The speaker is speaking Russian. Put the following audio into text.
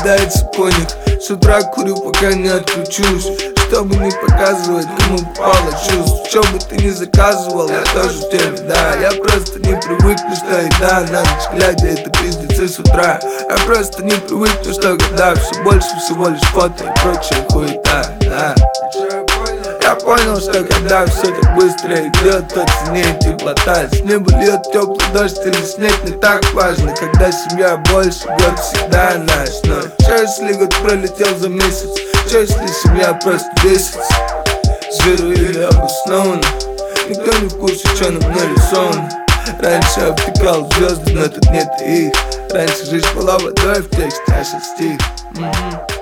наблюдается поник. С утра курю, пока не отключусь, чтобы не показывать, кому попало чувств. Что бы ты ни заказывал, я тоже в теме, да. Я просто не привыкну, что еда на ночь глядя, это пиздецы с утра. Я просто не привыкну, что года все больше всего лишь фото и прочая хуета, да. Я понял, что когда все так быстро идет, то ценнее теплота. С неба льет теплый дождь или снег, не так важно, когда семья больше, год всегда наш. Но что если год пролетел за месяц? Что если семья просто бесится? Зверу или обоснованно? Никто не в курсе, что нам нарисовано. Раньше обтекал звезды, но тут нет их. Раньше жизнь была водой в тексте, а сейчас стих.